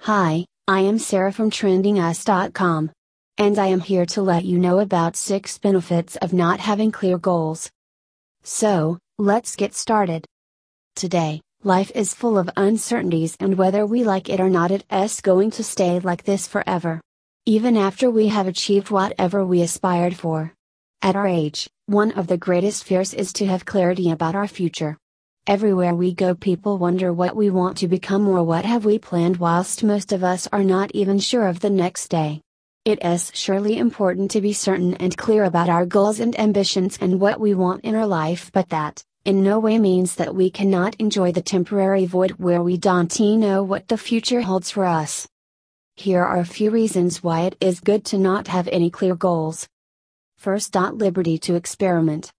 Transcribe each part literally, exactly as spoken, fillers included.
Hi, I am Sarah from trending us dot com. And I am here to let you know about six benefits of not having clear goals. So, let's get started. Today, life is full of uncertainties, and whether we like it or not, it's going to stay like this forever. Even after we have achieved whatever we aspired for. At our age, one of the greatest fears is to have clarity about our future. Everywhere we go, people wonder what we want to become or what have we planned, whilst most of us are not even sure of the next day. It is surely important to be certain and clear about our goals and ambitions and what we want in our life, but that, in no way means that we cannot enjoy the temporary void where we don't know what the future holds for us. Here are a few reasons why it is good to not have any clear goals. First, liberty to experiment.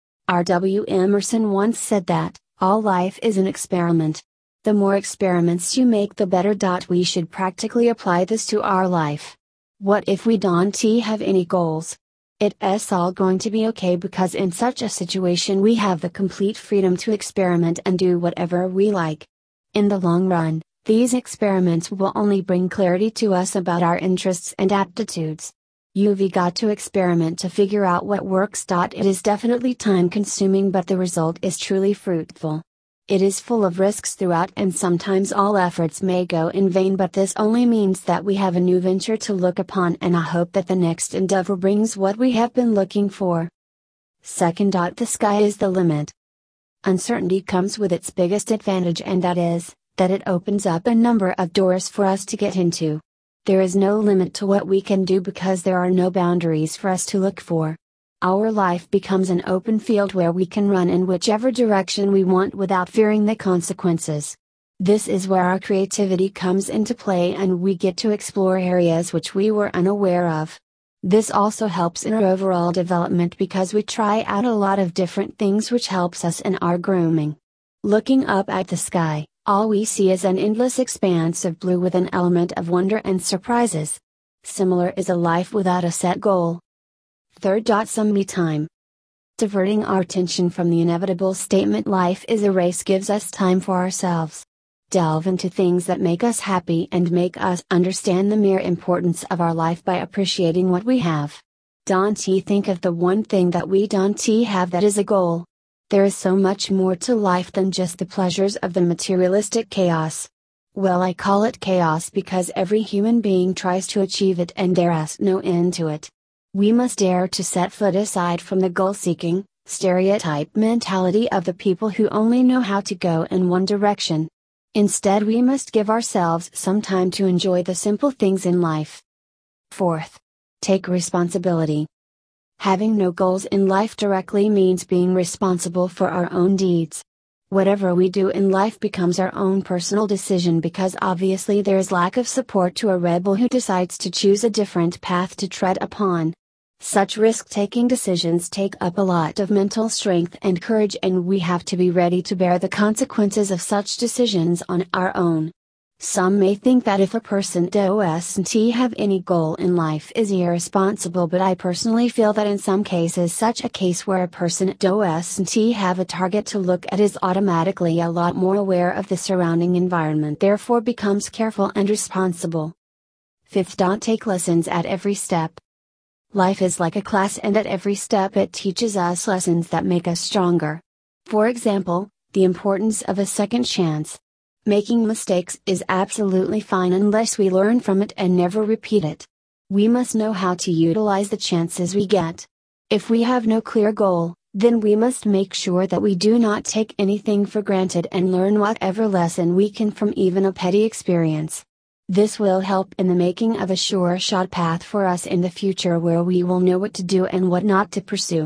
R W Emerson once said that, all life is an experiment. The more experiments you make, the better. We should practically apply this to our life. What if we don't have any goals? It's all going to be okay, because in such a situation we have the complete freedom to experiment and do whatever we like. In the long run, these experiments will only bring clarity to us about our interests and aptitudes. You've got to experiment to figure out what works. It is definitely time consuming, but the result is truly fruitful. It is full of risks throughout, and sometimes all efforts may go in vain, but this only means that we have a new venture to look upon, and I hope that the next endeavor brings what we have been looking for. Second, the sky is the limit. Uncertainty comes with its biggest advantage, and that is, that it opens up a number of doors for us to get into. There is no limit to what we can do because there are no boundaries for us to look for. Our life becomes an open field where we can run in whichever direction we want without fearing the consequences. This is where our creativity comes into play, and we get to explore areas which we were unaware of. This also helps in our overall development because we try out a lot of different things, which helps us in our grooming. Looking up at the sky, all we see is an endless expanse of blue with an element of wonder and surprises. Similar is a life without a set goal. Third, some me time. Diverting our attention from the inevitable statement life is a race gives us time for ourselves. Delve into things that make us happy and make us understand the mere importance of our life by appreciating what we have. Don't think of the one thing that we don't have that is a goal. There is so much more to life than just the pleasures of the materialistic chaos. Well, I call it chaos because every human being tries to achieve it and there is no end to it. We must dare to set foot aside from the goal-seeking, stereotype mentality of the people who only know how to go in one direction. Instead, we must give ourselves some time to enjoy the simple things in life. Fourth, take responsibility. Having no goals in life directly means being responsible for our own deeds. Whatever we do in life becomes our own personal decision, because obviously there is lack of support to a rebel who decides to choose a different path to tread upon. Such risk-taking decisions take up a lot of mental strength and courage, and we have to be ready to bear the consequences of such decisions on our own. Some may think that if a person doesn't have any goal in life is irresponsible, but I personally feel that in some cases such a case where a person doesn't have a target to look at is automatically a lot more aware of the surrounding environment, therefore becomes careful and responsible. Fifth, take lessons at every step. Life is like a class, and at every step it teaches us lessons that make us stronger. For example, the importance of a second chance. Making mistakes is absolutely fine unless we learn from it and never repeat it. We must know how to utilize the chances we get. If we have no clear goal, then we must make sure that we do not take anything for granted and learn whatever lesson we can from even a petty experience. This will help in the making of a sure-shot path for us in the future, where we will know what to do and what not to pursue.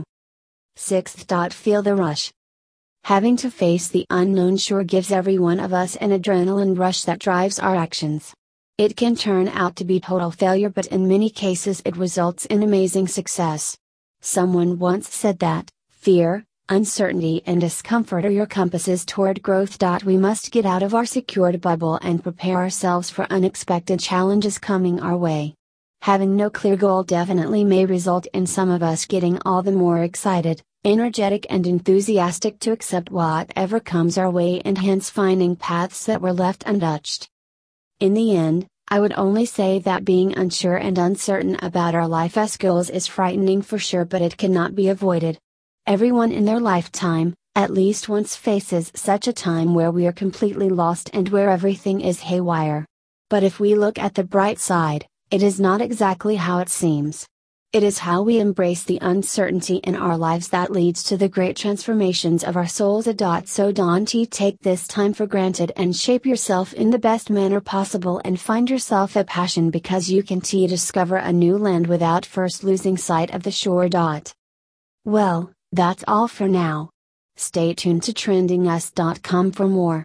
Sixth, feel the rush. Having to face the unknown sure gives every one of us an adrenaline rush that drives our actions. It can turn out to be total failure, but in many cases it results in amazing success. Someone once said that, fear, uncertainty and discomfort are your compasses toward growth. We must get out of our secured bubble and prepare ourselves for unexpected challenges coming our way. Having no clear goal definitely may result in some of us getting all the more excited, energetic and enthusiastic to accept whatever comes our way, and hence finding paths that were left untouched. In the end, I would only say that being unsure and uncertain about our life's goals is frightening for sure, but it cannot be avoided. Everyone in their lifetime, at least once, faces such a time where we are completely lost and where everything is haywire. But if we look at the bright side, it is not exactly how it seems. It is how we embrace the uncertainty in our lives that leads to the great transformations of our souls. So don't take this time for granted and shape yourself in the best manner possible and find yourself a passion, because you can discover a new land without first losing sight of the shore. Well, that's all for now. Stay tuned to trending us dot com for more.